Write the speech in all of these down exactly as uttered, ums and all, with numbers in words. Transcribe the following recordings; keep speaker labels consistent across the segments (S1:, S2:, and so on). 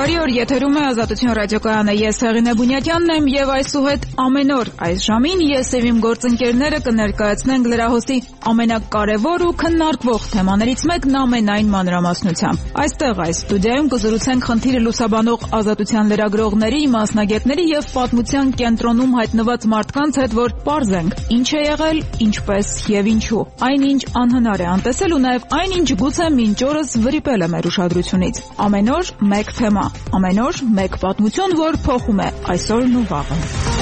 S1: Բարի օր, եթերում է Ազատություն ռադիոկայանը, ես Հեղինե Բունյատյանն եմ եւ այսուհետ ամեն օր այս ժամին ես եւ իմ գործընկերները կներկայացնենք լրահոսի ամենակարևոր ու քննարկվող թեմաներից մեկն ամենայն մանրամասնությամբ։ Այստեղ այս ստուդիայում կզրուցենք խնդիրը լուսաբանող ազատության լրագրողների, մասնագետների եւ պատմության կենտրոնում հայտնված մարդկանց հետ, որ պարզենք ինչ է եղել, ինչպես եւ ինչու։ Այնինչ անհնար է անտեսել ու նաեւ այնինչ գուցե մինչ օրս վրիպել է մեր ուշադրությունից։ Ամեն օր մեկ թեմա, ամեն օր մեկ պատմություն, որ փոխում է այսօրն ու վաղը։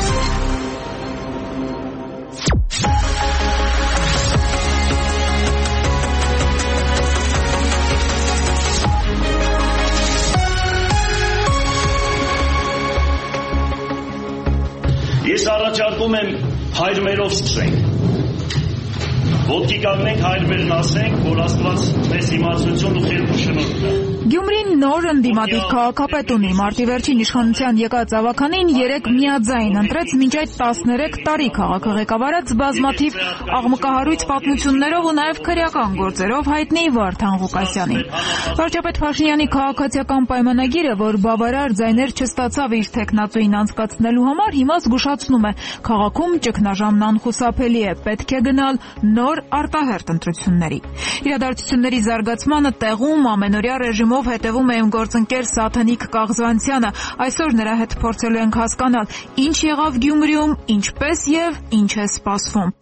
S2: Ես առաջարկում եմ հայրմերով սկսենք։ Ոտքի կանգնենք, հայրմերն ասենք, որ Աստված մեզ իմացություն ու խելք ու շնորհ տա։
S1: Գյումրին նոր ընդդիմադիր քաղաքապետ ունի։ Մարտի վերջին իշխանության եկած ավականին երեք միաձայն ընտրեց մինչ այդ տասներեք տարի քաղաքը ղեկավարած բազմաթիվ աղմկահարույց պատմություններով ու նաև քրեական գործերով հայտնի Վարդան Ղուկասյանին։ Վարչապետ Փաշինյանի քաղաքացիական պայմանագիրը, որ բավարար ձայներ չստացավ իր թեկնածուին անցկացնելու համար, հիմա զգուշացնում է քաղաքում ճգնաժամն անխուսափելի է, պետք է գնալ նոր արտահերթ ընտրությունների։ Իրադարձությունների զարգացմանը տեղում ամենօրյա ռեժիմով հետևում է իմ գործընկեր Սաթենիկ Կաղզվանցյանը։ Այսօր նրա հետ փորձելու ենք հասկանալ, ինչ եղավ Գյումրիում, ինչպես եւ ինչ է սպասվում։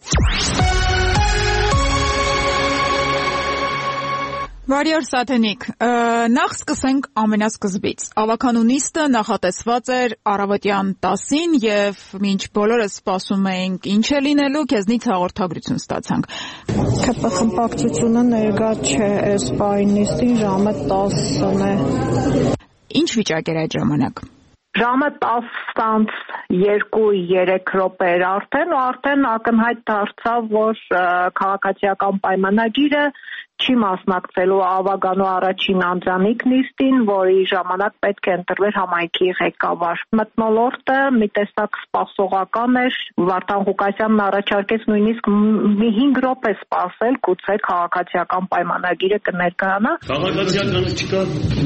S1: Բարի օր, Սաթենիկ։ Նախ սկսենք ամենասկզբից։ Ավականու նիստը նախատեսված էր առավոտյան տասին եւ մինչ բոլորս սպասում էինք ինչ է լինելու, քեզնից հաղորդագրություն ստացանք։
S3: ՔՊ խմբակցությունը ներկա չէ այս պահին նիստին, ժամը տասն է։
S1: Ինչ վիճակ էր այդ ժամանակ։
S3: Ժամը տասն երկու երեք րոպե էր արդեն ու արդեն ակնհայտ դարձավ, որ քաղաքացիական պայմանագիրը չի մասնակցելու Ավագանու առաջին անձանիկ նիստին, որի ժամանակ պետք է ընտրվեր համայնքի ղեկավար։ Մթնոլորտը մի տեսակ սպասողական էր, Վարդան Ղուկասյանն առաջարկեց նույնիսկ մի հինգ րոպե սպասել, գուցե քաղաքացիական պայմանագիրը կներկայանա։
S2: Քաղաքացիականը չկա։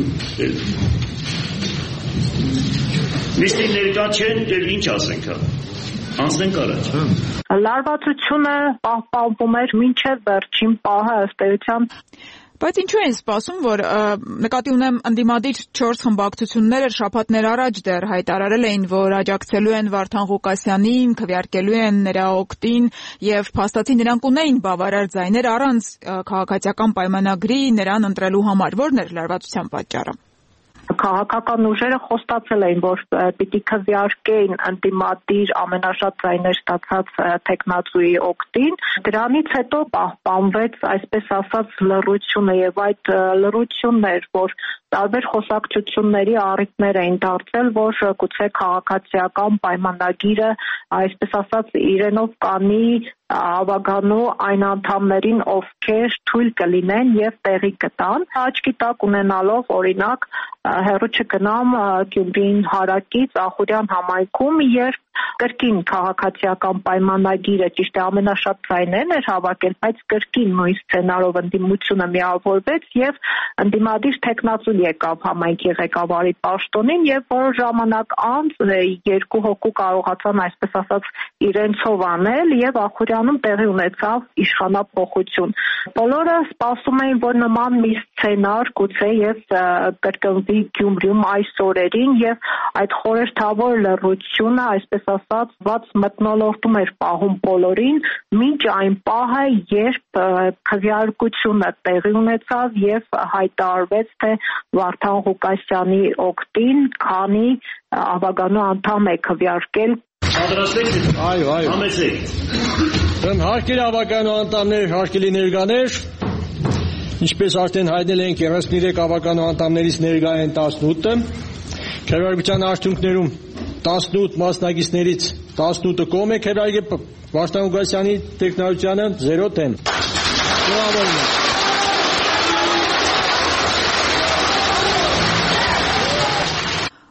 S2: Նիստին ներկա չեն, դեռ ինչ ասենք հա։ Անցնենք առաջ։
S3: Լարվածությունը պահպանվում էր մինչև վերջին պահը ըստ էության։
S1: Բայց ինչու են սպասում, որ նկատի ունեմ ընդդիմադիր չորս խմբակցությունները շաբաթներ առաջ դեռ հայտարարել էին, որ աջակցելու են Վարդան Ղուկասյանին, քվեարկելու են նրա օգտին եւ փաստացի նրանք ունեին բավարար ձայներ առանց քաղաքացիական պայմանագրի նրան ընտրելու համար։ Որն էր լարվածության պատճառը։
S3: Քաղաքական ուժերը խոստացել էին, որ պիտի քվեարկեին ընդդիմադիր ամենաշատ ձայներ ստացած թեկնածուի օգտին։ Դրանից հետո պահպանվեց, այսպես ասած, լռությունը եւ այդ լռությունն էր, որ տարբեր խոսակցությունների առիթներ էին դարձել, որ գուցե քաղաքացիական պայմանագիրը, այսպես ասած, իրենով կանի Ավագանու այն անդամներին, ովքեր թույլ կլինեն եւ տեղի կտան։ Աչքի տակ ունենալով օրինակ հեռու չգնամ Գյումրին հարակից Ախուրյան համայնքում, երբ կրկին քաղաքացիական պայմանագիրը ճիշտ է ամենաշատ ձայներն էր հավաքել, բայց կրկին նույն սցենարով ընդդիմությունը միավորվեց եւ ընդդիմադիր թեկնածու եկավ համայնքի ղեկավարի պաշտոնին եւ որոշ ժամանակ անց երկու հոգու կարողացան, այսպես ասած, իրենցով անել եւ Ախուրյանում տեղի ունեցավ իշխանափոխություն։ Բոլորը սպասում էին, որ նման մի սցենար գուցե եւ կրկնվի Գյումրիում այս օրերին եւ այդ խորհրդավոր լռությունը, այսպես ասած, ված մթնոլորտում էր պահում բոլորին, մինչ այն պահը, երբ քվեարկությունը տեղի ունեցավ եւ հայտարարվեց, թե Վարդան Ղուկասյանի օգտին, քանի Ավագանու անդամ է քվեարկել։
S2: Պատրաստեք։
S4: Այո, այո։
S2: Համեցեք։
S4: Հարկելի Ավագանու անդամներ, հարկելի ներկաներ, ինչպես արդեն հայտնել ենք, երեսնիրեք Ավագանու անդամներից ներկա են տասնութը, քվեարկության արդյունքներում տասնութ մասնակիցներից տասնութը կողմ է քվեարկել, Վարդան Ղուկասյանի տեխնոլոգիանը զերո դեմ։ Շնորհավորում եմ։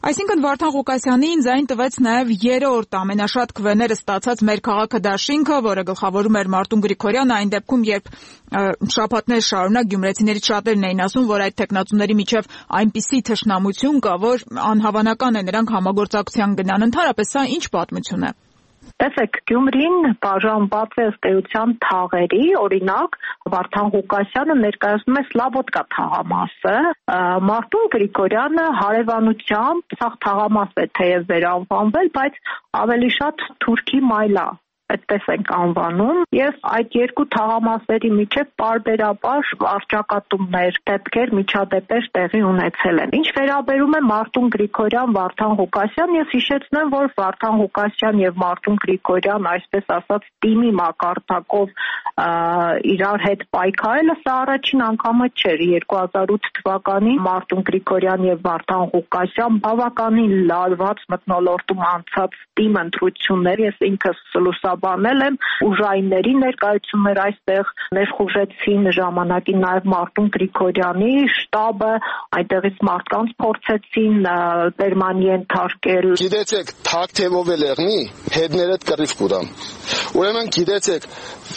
S1: Այսինքն Վարդան Ղուկասյանին ձայն տվեց նաև երրորդ ամենաշատ քվեները ստացած մեր քաղաքը դաշինքը, որը գլխավորում էր Մարտուն Գրիգորյանը, այն դեպքում, երբ շաբաթներ շարունակ գյումրեցիներից շատերն էին ասում, որ այդ տեխնացուների միջև այնպիսի թշնամություն կա, որ անհավանական է նրանք համագործակցության գնան։ Ընդհանրապես սա ինչ պատմություն է։
S3: Տեսեք, Գյումրին բաժանված է ըստ էության թաղերի, օրինակ Վարդան Ղուկասյանը ներկայացնում է Սլաբոդկա թաղամասը, Մարտուն Գրիգորյանը հարևանությամբ սաղ թաղամաս է թեև վերանվանվել, բայց ավելի շատ Թուրքի մայլա, այդպես ենք անվանում, եւ այդ երկու թաղամասերի միջև պարբերաբար առճակատումներ, դեպքեր, միջադեպեր տեղի ունեցել են։ Ինչ վերաբերում է Մարտուն Գրիգորյան, Վարդան Ղուկասյան, ես հիշեցնեմ, որ Վարդան Ղուկասյան եւ Մարտուն Գրիգորյան, այսպես ասած, թիմի մակարդակով իրար հետ պայքարելը սա առաջին անգամը չէր։ երկու հազար ութ թվականին Մարտուն Գրիգորյան եւ Վարդան Ղուկասյան բավականին լարված մթնոլորտում անցած թիմ ընտրություններ, ես ինքս լուսաբանել եմ, ուժայինների ներկայացում էր այստեղ, ներխուժեցին ժամանակին նաև Մարտուն Գրիգորյանի շտաբը, այնտեղից մարդկանց փորձեցին Բերմանի ենթարկել։
S5: Գիտեցեք, թակ թևով էլ եղնի, հետներդ կռիվ կուրան։ Ուրեմն գիտեցեք,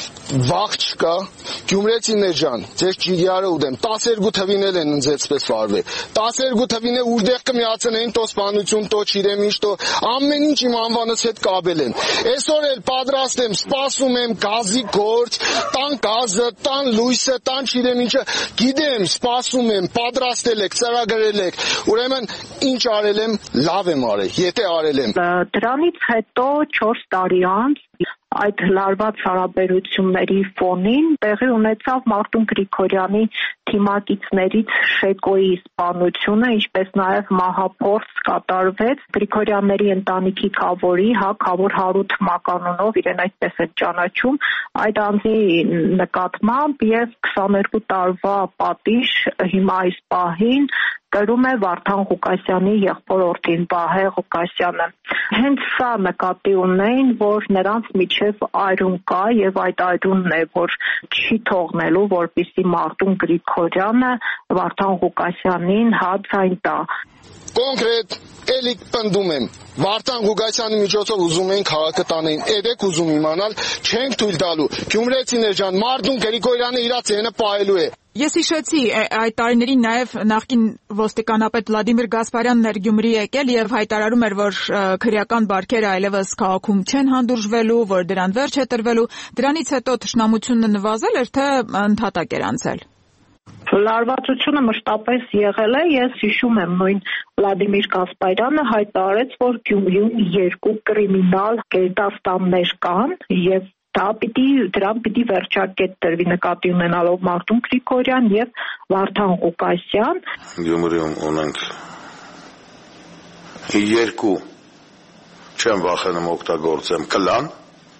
S5: վաղ չկա, Գյումրեցիներ ջան, ձեր ճիգյարը ուդեմ, տասներկու թվին էլ են ընձեցպես վարվել, տասներկու թվին է ուրդեղ կմիացնեին տո սպանություն, տո չիրեմ ինչ, տո ամեն ինչ իմ անվանս հետ կաբել են, այսօր էլ պատրաստ եմ, սպասում եմ գազի գործ, տան գազը, տան լույսը, տան չիրեմ ինչը, գիտեմ, սպասում եմ, պատրաստել եք, ծրագրել եք, ուրեմն ինչ արել եմ, լավ եմ արել, եթե արել եմ։
S3: Դրանից հետո չորս տարի անց այդ լարված հարաբերությունների ֆոնին տեղի ունեցավ Մարտուն Գրիգորյանի թիմակիցներից Շեկոյի սպանությունը, ինչպես նաև մահափորձ կատարվեց Գրիգորյանների ընտանիքի քավորի, հա, քավոր Հարութ Մականունով, իրեն այդպես են ճանաչում, այդ անձի նկատմամբ եւ քսաներկու տարվա պատիժ հիմա այս պահին կրում է Վարդան Ղուկասյանի եղբորորդին Վահե Ղուկասյանը։ Հենց սա նկատի ունեին, որ նրանց միջև այրում կա եւ այդ այրումն է, որ չի թողնելու, որպեսզի Մարտուն Գրիգորյանը Վարդան Ղուկասյանին հացայն տա։
S5: Կոնկրետ էլի պնդում եմ, Վարդան Ղուկասյանի միջոցով ուզում էին քաղաքը տանեին, եք ուզում իմանալ, չենք թույլ տալու։ Գյումրեցիներ ջան, Մարտուն Գրիգորյանը իր ցենը պահելու է։
S1: Ես հիշեցի այդ տարիներին նաև նախկին ոստիկանապետ Վլադիմիր Գասպարյանն էր Գյումրի եկել եւ հայտարարում էր, որ քրեական բարքերը այլևս քաղաքում չեն հանդուրժվելու, որ դրան վերջ է տրվելու։ Դրանից հետո թշնամությունը նվազել էր, թե ընդհատակ էր անցել։
S3: Լարվածությունը մշտապես եղել է, ես հիշում եմ նույն Վլադիմիր Գասպարյանը հայտարարեց, որ Գյումրիում երկու կրիմինալ գերդաստաններ կան եւ դա պիտի դրան պիտի վերջակետ տրվի նկատի ունենալով Մարտուն Գրիգորյան եւ Վարդան Ղուկասյան։
S6: Գյումրիում ունենք երկու չեմ վախենում օգտագործեմ կլան,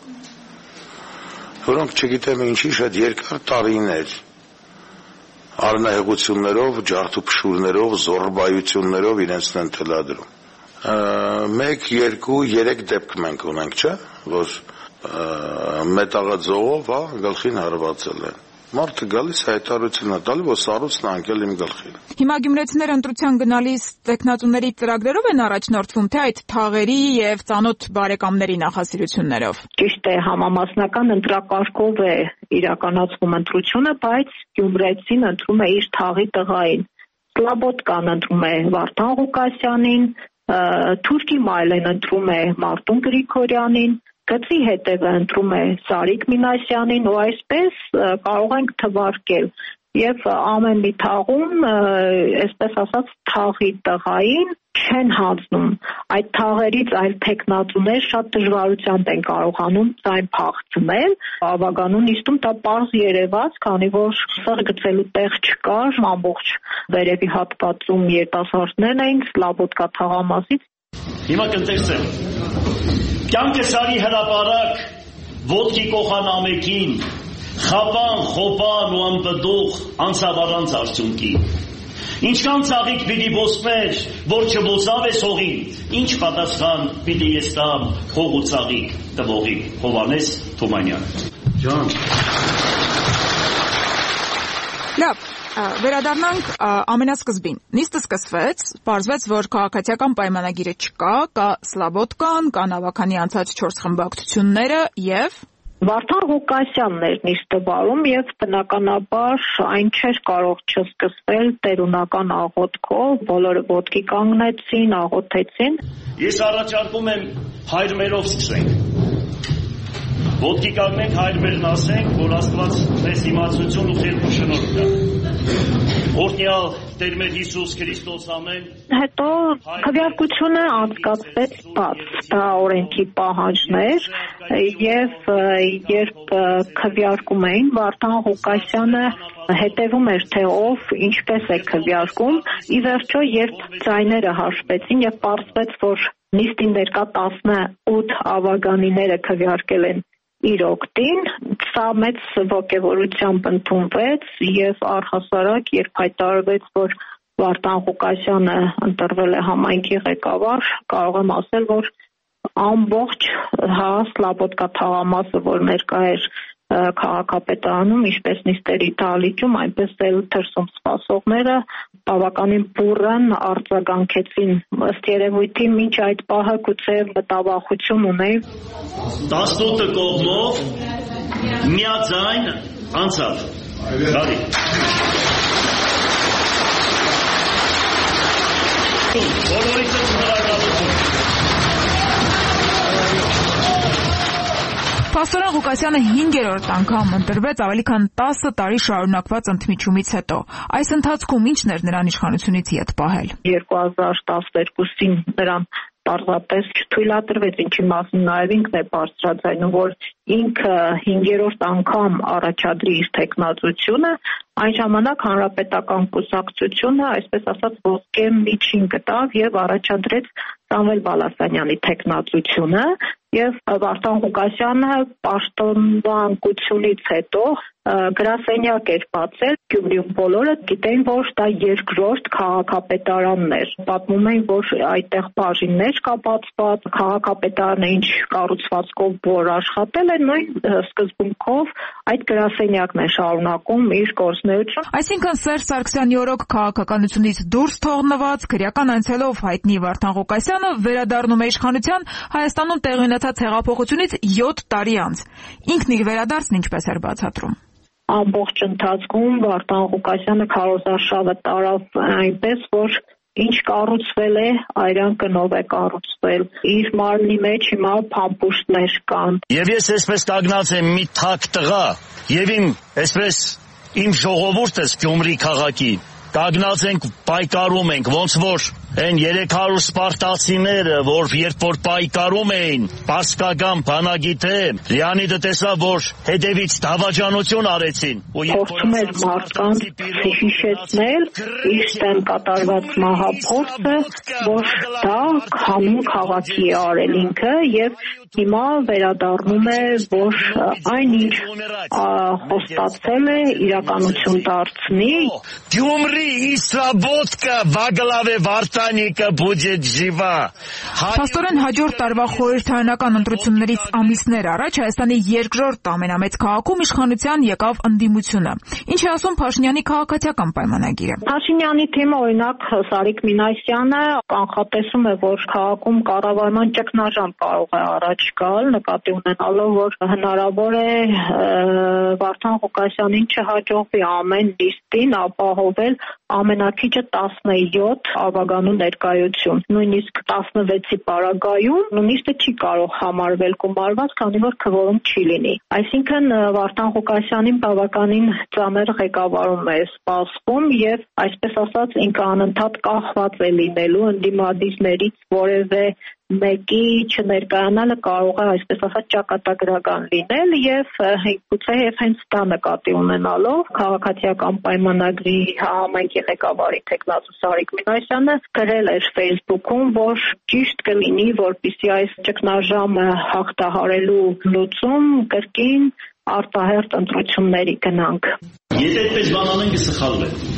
S6: որոնք չգիտեմ ինչի շատ երկար տարիներ առնահեղություններով, ջարդուփշուրներով, զոռբայություններով իրենց են թելադրում։ Մեկ, երկու, երեք դեպք մենք ունենք, չէ՞, որ մետաղաձողով, հա, գլխին հարվածել են։ Մարդը գալիս հայտարարություն է տալի, որ սառույցն է անկել իմ գլխին։
S1: Հիմա գյումրեցիները ընտրության գնալիս տեխնացուների ծրագրերով են առաջնորդվում, թե այդ թաղերի եւ ծանոթ բարեկամների նախասիրություններով։
S3: Ճիշտ է, համամասնական ընտրակարգով է իրականացվում ընտրությունը, բայց գյումրեցին ընտրում է իր թաղի տղային։ Սլաբոդկան ընտրում է Վարդան Ղուկասյանին, Թուրքի մայլեն ընտրում է Մարտուն Գրիգորյանին, Գծի հետևը ընտրում է Սարիկ Մինասյանին ու այսպես կարող ենք թվարկել եւ ամեն մի թաղում, այսպես ասած, թաղի տղային չեն հանձնում։ Այդ թաղերից այլ տեխնացուներ շատ դժվարությամբ են կարողանում ձայն փախցնել։ Ավագանուն նիստում դա պարզ երևաց, քանի որ սր գցելու տեղ չկար, ամբողջ վերևի հատվածում երիտասարդներն էին Սլաբոդկա թաղամասից։
S2: Հիմա կընթերցեմ։ Կյանքը սարի հրապարակ, ոտքի կողան ամեքին, խապան, խոպան ու անպդող անցավ առանց արդյունքի։ Ինչքան ցաղիկ պիտի ոսներ, որ չբոսավ է սողին, ինչ պատասխան պիտի ես տամ հող ու ցաղիկ տվողի։ Հովհաննես Թումանյան։ Ջան։
S1: Լավ, վերադառնանք ամենասկզբին։ Նիստը սկսվեց, պարզվեց, որ քաղաքացիական պայմանագիրը չկա, կա Սլաբոդկան, կա Նավաքանի անցած չորս խմբակցությունները եւ
S3: Վարդան Ղուկասյանն էր նիստը վարում եւ բնականաբար այն չէր կարող չսկսվել տերունական աղոթքով, բոլորը ոտքի կանգնեցին, աղոթեցին։
S2: Ես առաջարկում եմ հայր մերով սկսենք։ Ոտքի կանգնենք, հայր մերն ասենք, որ Աստված մեզ իմացություն ու խելք ու շնորհ տա։ Օրհնյալ Տեր մեր Հիսուս Քրիստոս ամեն։
S3: Հետո քվեարկությունը անցկացվեց բաց, դա օրենքի պահանջն էր եւ երբ քվեարկում էին, Վարդան Ղուկասյանը հետևում էր թե ով ինչպես է քվեարկում, ի վերջո երբ ձայները հաշվեցին եւ պարզվեց, որ նիստին ներկա տասնութ ավագանիները քվեարկել են իր օգտին, սա մեծ ոգևորությամբ ընդունվեց եւ առհասարակ երբ հայտարարվեց, որ Վարդան Ղուկասյանը ընտրվել է համայնքի ղեկավար, կարող եմ ասել, որ ամբողջ հա Սլաբոդկա թաղամասը, որ ներկա էր քաղաքապետարանում, ինչպես նիստերի դահլիճում, այնպես էլ դրսում սպասողները բավականին բուռն արձագանքեցին, ըստ երևույթի մինչ այդ պահը գուցե մտավախություն ունեին։
S2: տասնութ կողմով միաձայն անցավ։ Բարի։ Բոլորիցս շնորհակալություն։
S1: Պաստորան Ղուկասյանը հինգերորդ անգամ ընտրվեց ավելի քան տասը տարի շարունակված ընդմիջումից հետո։ Այս ընթացքում ի՞նչն էր նրան իշխանությունից ետ պահել։
S3: երկու հազար տասներկուսին նրան պարզապես չթույլատրվեց, ինչի մասին նաև ինքն է բարձրաձայնում, որ ինքը հինգերորդ անգամ առաջադրի իր թեկնածությունը, այն ժամանակ հանրապետական կուսակցությունը, այսպես ասած, ոսկե միջին գտավ եւ առաջադրեց Սամվել Բալասանյանի թեկնածությունը եւ Վարդան Ղուկասյանը պաշտոնանկությունից հետո գրասենյակ էր բացել Գյումրիում բոլորը գիտեն, որ դա երկրորդ քաղաքապետարանն էր։ Պատմում են, որ այդտեղ բաժիններ կա բացված, քաղաքապետարանը ինչ կառուցվածքով որ աշխատել է, նույն սկզբունքով այդ գրասենյակն է շարունակում իր գործունեությունը։
S1: Այսինքն Սերժ Սարգսյանի օրոք քաղաքականությունից դուրս թողնված քրեական անցյալով հայտնի Վարդան Ղուկասյանը վերադառնում է իշխանության Հայաստանում տեղի ունեցած հեղափոխությունից յոթ տարի անց։ Ինքն իր վերադարձն ինչպես էր բացատրում։
S3: Ամբողջ ընթացքում Վարդան Ղուկասյանը քարոզարշավը տարավ այնպես, որ ինչ կառուցվել է, այրան կնով է կառուցվել։ Իր մարմնի մեջ հիմա փամփուշտներ կան։
S2: Եվ ես այսպես կանգնած եմ մի թակ տղա, եւ իմ այսպես իմ ժողովուրդս Գյումրի քաղաքի կանգնած ենք, պայքարում ենք, ոնց որ այն երեք հարյուր սպարտացիները, որ երբ որ պայքարում էին, պարսկական բանագիթե, Լեոնիդը տեսավ, որ հետևից դավաճանություն արեցին։
S3: Փորձում էր մարդկանց հիշեցնել իր դեմ կատարված մահափորձը, որ դա հանուն քաղաքի է արել ինքը եւ հիմա վերադառնում է, որ այն ինչ խոստացել է իրականություն դարձնի։
S2: Գյումրի Սլաբոդկա Վագլավե Վարդանիկը будет жива։
S1: Պաստորեն հաջորդ տարվա խորհրդարանական ընտրություններից ամիսներ առաջ Հայաստանի երկրորդ ամենամեծ քաղաքում իշխանության եկավ ընդդիմությունը։ Ինչ է ասում Փաշինյանի քաղաքացիական պայմանագիրը։
S3: Փաշինյանի թիմը օրինակ Սարիկ Մինասյանը կանխատեսում է, որ քաղաքում կառավարման ճգնաժամ կարող է առաջ գալ, նկատի ունենալով, որ հնարավոր է Վարդան Ղուկասյանին չհաջողվի ամեն նիստին ապահովել ամենակիչը տասնյոթ ավագանու ներկայություն։ Նույնիսկ տասնվեցի պարագայում նիստը չի կարող համարվել գումարված, քանի որ քվորում չի լինի։ Այսինքն Վարդան Ղուկասյանին բավականին ծանր ղեկավարում է սպասվում եւ այսպես ասած ինքը անընդհատ կախված է լինելու ընդդիմադիրներից որևէ մեկի չներկայանալը կարող է այսպես ասած ճակատագրական լինել եւ գուցե եւ հենց դա նկատի ունենալով քաղաքացիական պայմանագրի համայնքի ղեկավարի թեկնածու Սարիկ Մինասյանը գրել էր Facebook-ում, որ ճիշտ կլինի, որպեսզի այս ճգնաժամը հաղթահարելու լուծում կրկին արտահերթ ընտրությունների գնանք։
S2: Եթե այդպես բանանենք, սխալվել։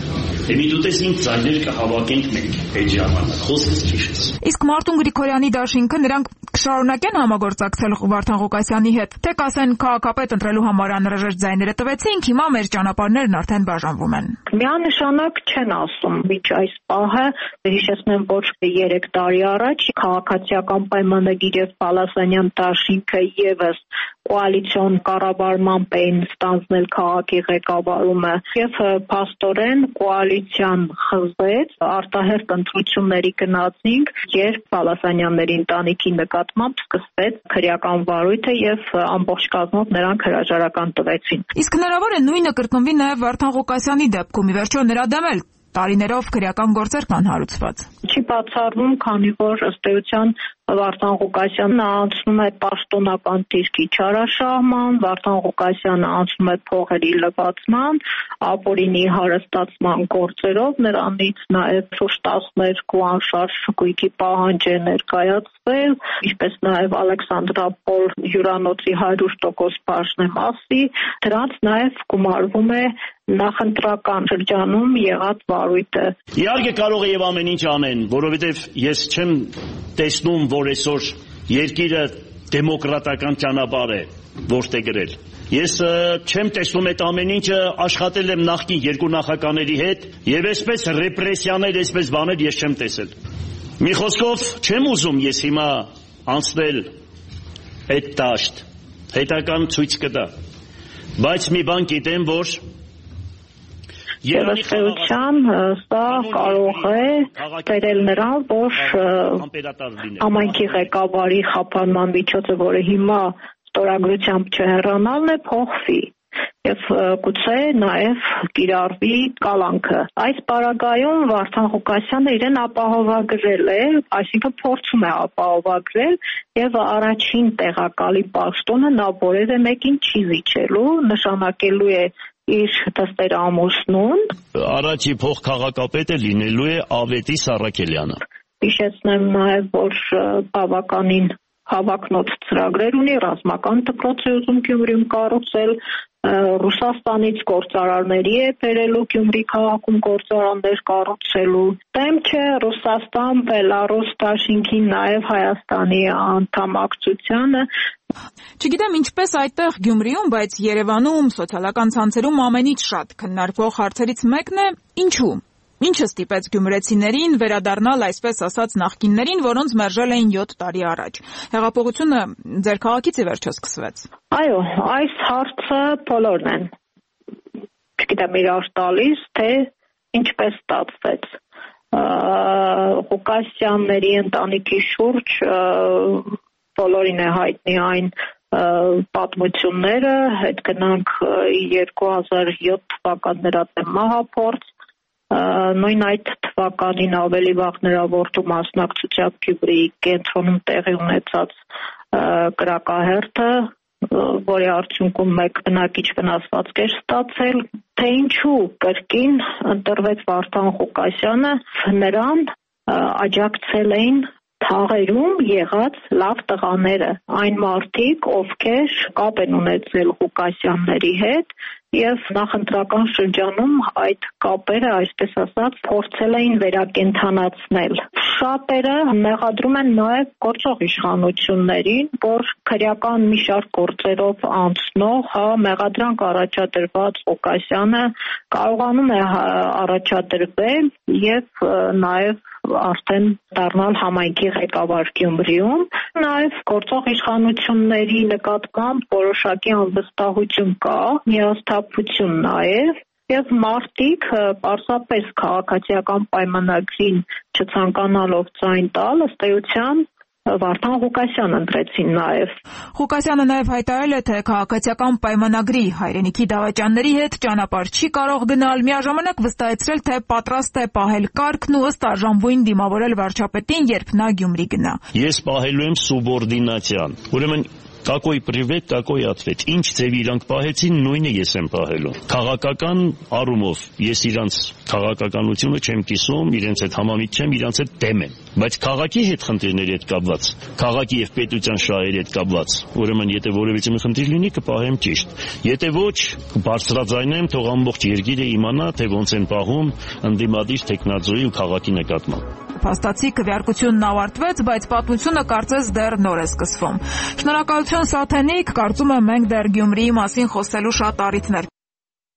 S2: Էմի դու տես ինձ ձայներ կհավաքենք մենք այդ ժամանակ, խոսքս քիչս։
S1: Իսկ Մարտուն Գրիգորյանի դաշինքը նրանք կշարունակեն համագործակցել Վարդան Ղուկասյանի հետ, թե կասեն քաղաքապետ ընտրելու համար անհրաժեշտ ձայները տվեցինք, հիմա մեր ճանապարհներն արդեն բաժանվում են։
S3: Միանշանակ չեն ասում, միջ այս պահը հիշեցնեմ, որ երեք տարի առաջ քաղաքացիական պայմանագիր եւ Պալասանյան դաշինքը եւս կոալիցիոն կառավարմամբ էին ստանձնել քաղաքի ղեկավարումը եւ փաստորեն կոալիցիան խզեց, արտահերտ ընտրությունների գնացինք, երբ Պալասանյանների ընտանիքի նկատմամբ սկսվեց քրեական վարույթը եւ ամբողջ կազմով նրանք հրաժարական տվեցին։
S1: Իսկ հնարավոր է նույնը կրկնվի նաեւ Վարդան Ղուկասյանի դեպքում, ի վերջո նրա դեմ էլ տարիներով քրեական գործեր կան հարուցված։
S3: Չի բացառվում, քանի որ ըստ էության Վարդան Ղուկասյանն անցնում է պաշտոնական դիրքի չարաշահման, Վարդան Ղուկասյանը անցնում է փողերի լվացման, ապօրինի հարստացման գործերով, նրանից նաև շուրջ տասներկու անշարժ գույքի պահանջ է ներկայացվել, ինչպես նաև Ալեքսանդրապոլ հյուրանոցի հարյուր տոկոս բաժնեմասի, դրանց նաև գումարվում է նախընտրական շրջանում եղած վարույթը։
S2: Իհարկե կարող է եւ ամեն ինչ անեն, որովհետեւ ես չեմ տեսնում, որ այսօր երկիրը դեմոկրատական ճանապարհ է որտեղ գրել։ Ես չեմ տեսնում այդ ամեն ինչը, աշխատել եմ նախկին երկու նախագահների հետ եւ այսպես ռեպրեսիաներ, այսպես բաներ ես չեմ տեսել։ Մի խոսքով չեմ ուզում ես հիմա անցնել այդ դաշտ, հետական ցույց կտա, բայց մի բան գիտեմ, որ
S3: Երաշտության սա կարող է տերել նրան, որ համայնքի ղեկավարի խափանման միջոցը, որը հիմա ստորագրությամբ չհեռանալն է, փոխվի եւ գուցե նաեւ կիրառվի կալանքը։ Այս պարագայում Վարդան Ղուկասյանը իրեն ապահովագրել է, այսինքն փորձում է ապահովագրել եւ առաջին տեղակալի պաշտոնը նա որևէ մեկին չի զիջելու, նշանակելու է իր դստեր ամուսնուն։
S2: Առաջի փոխքաղաքապետը լինելու է Ավետի Սարաքելյանը։
S3: Հիշեցնեմ նաև, որ բավականին հավակնոտ ծրագրեր ունի, ռազմական դպրոց է ուզում Գյումրիում կառուցել, Ռուսաստանից գործարարների է բերելու Գյումրի քաղաքում գործարաններ կառուցելու։ Դեմ չէ Ռուսաստան, Բելարուս դաշինքին, նաև Հայաստանի անդամակցությանը։
S1: Չգիտեմ ինչպես այդտեղ Գյումրիում, բայց Երևանում սոցիալական ցանցերում ամենից շատ քննարկվող հարցերից մեկն է ինչու։ Ինչը ստիպեց գյումրեցիներին վերադառնալ այսպես ասած նախկիններին, որոնց մերժել էին յոթ տարի առաջ։ Հեղափոխությունը ձեր քաղաքից ի վերջո սկսվեց։
S3: Այո, այս հարցը բոլորն են։ Չգիտեմ իրար տալիս, թե ինչպես ստացվեց։ Ղուկասյանների ընտանիքի շուրջ բոլորին է հայտնի այն պատմությունները, հետ գնանք երկու հազար յոթ թվական նրա դեմ մահափորձ, նույն այդ թվականին ավելի վաղ նրա որդու մասնակցությամբ Գյումրիի կենտրոնում տեղի ունեցած կրակահերթը, որի արդյունքում մեկ բնակիչ վնասվածք էր ստացել, թե ինչու կրկին ընտրվեց Վարդան Ղուկասյանը, նրան աջակցել էին թաղերում եղած լավ տղաները, այն մարդիկ, ովքեր կապ են ունեցել Ղուկասյանների հետ եւ նախընտրական շրջանում այդ կապերը, այսպես ասած, փորձել էին վերակենդանացնել։ Շատերը մեղադրում են նաեւ գործող իշխանություններին, որ քրեական մի շարք գործերով անցնող, հա, մեղադրանք առաջադրված Ղուկասյանը կարողանում է առաջադրվել եւ նաեւ արդեն դառնալ համայնքի ղեկավար Գյումրիում, նաև գործող իշխանությունների նկատմամբ որոշակի անվստահություն կա, միասթափություն նաև, եւ մարդիկ պարզապես քաղաքացիական պայմանագրին չցանկանալով ձայն տալ, ըստ էության Վարդան Ղուկասյանն ընտրեցին նաև։
S1: Ղուկասյանը նաև հայտարարել է, թե քաղաքացիական պայմանագրի հայրենիքի դավաճանների հետ ճանապարհ չի կարող գնալ, միաժամանակ վստահեցրել, թե պատրաստ է պահել կարգն ու ըստ արժանվույն դիմավորել վարչապետին, երբ նա Գյումրի գնա։
S2: Ես պահելու եմ սուբորդինացիան։ Ուրեմն Կակոյ պրիվետ, կակոյ ատվետ։ Ինչ ձևի իրանք պահեցին, նույնը ես եմ պահելու։ Քաղաքական առումով ես իրանց քաղաքականությունը չեմ կիսում, իրենց հետ համամիտ չեմ, իրանց հետ դեմ եմ։ Բայց քաղաքի հետ խնդիրների հետ կապված, քաղաքի եւ պետության շահերի հետ կապված, ուրեմն եթե որևիցե մի խնդիր լինի, կպահեմ ճիշտ։ Եթե ոչ, բարձրաձայնեմ, թող ամբողջ երկիրը իմանա, թե ոնց են պահում ընդդիմադիր տեխնազոյի ու քաղաքի նկատմամբ։
S1: Փաստացի քվեարկությունն ավարտվեց, բայց պատմությունը կարծես դեռ նոր է սկսվում։ Շնորհակալություն Սաթենիկ, կարծում եմ մենք դեռ Գյումրիի մասին խոսելու շատ առիթներ